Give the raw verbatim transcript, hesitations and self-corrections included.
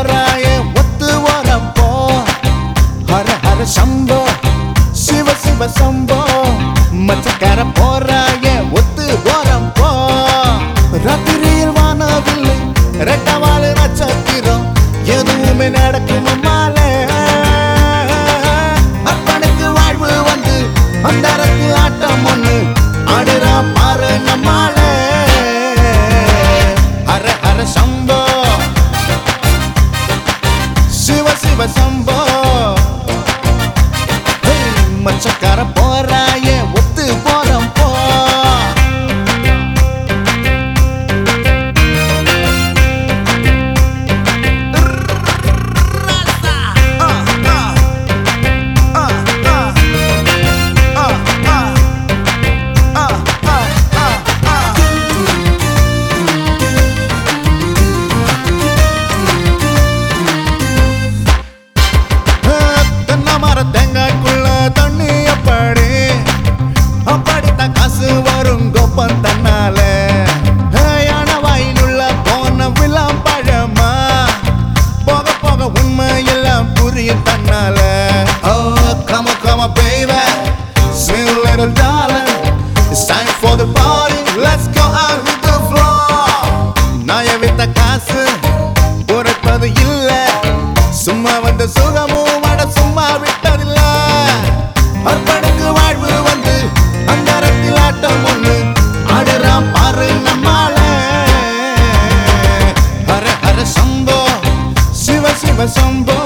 போறாயே ஒத்து ஓரம் போ ஹர ஹர சம்போ சிவ சிவ சம்போ மச்சக்கார போறாயே ஒத்து ஓரம் போ ராத்திரியில் வானவில்லை ரெட்டவாளு நட்சத்திரம் எதுவுமே நடக்கும் அம்மாலே அப்பனுக்கு வாழ்வு வந்து அந்தரத்து ஆட்டம் ஒண்ணு ஆடுறா பாரு நம்மாலே ஹர ஹர சம்போ சிவ சிவ சம்போ மச்சக்கார போறாயே ஒத்து போறம் போ தேங்காய்க்குள்ள தண்ணி அப்படி அப்படித்தான் காசு வரும் கோப்பம் தன்னால யான வாயிலுள்ள போன விழாம் பழமா போக போக உண்மை எல்லாம் புரியும் தன்னால Oh, come on, come on, baby Sweet little darling It's time for the party Let's go out with the floor நாய வித்த காசு உரைப்பது இல்ல சும்மா வந்த சுகமும் வட சும்மா விட்டதில்ல அற்பனுக்கு வாழ்வு வந்து அந்தரத்தில் ஆட்டம் ஒண்ணு ஆடுறான் பாரு நம்மால ஹர ஹர சம்போ சிவ சிவ சம்போ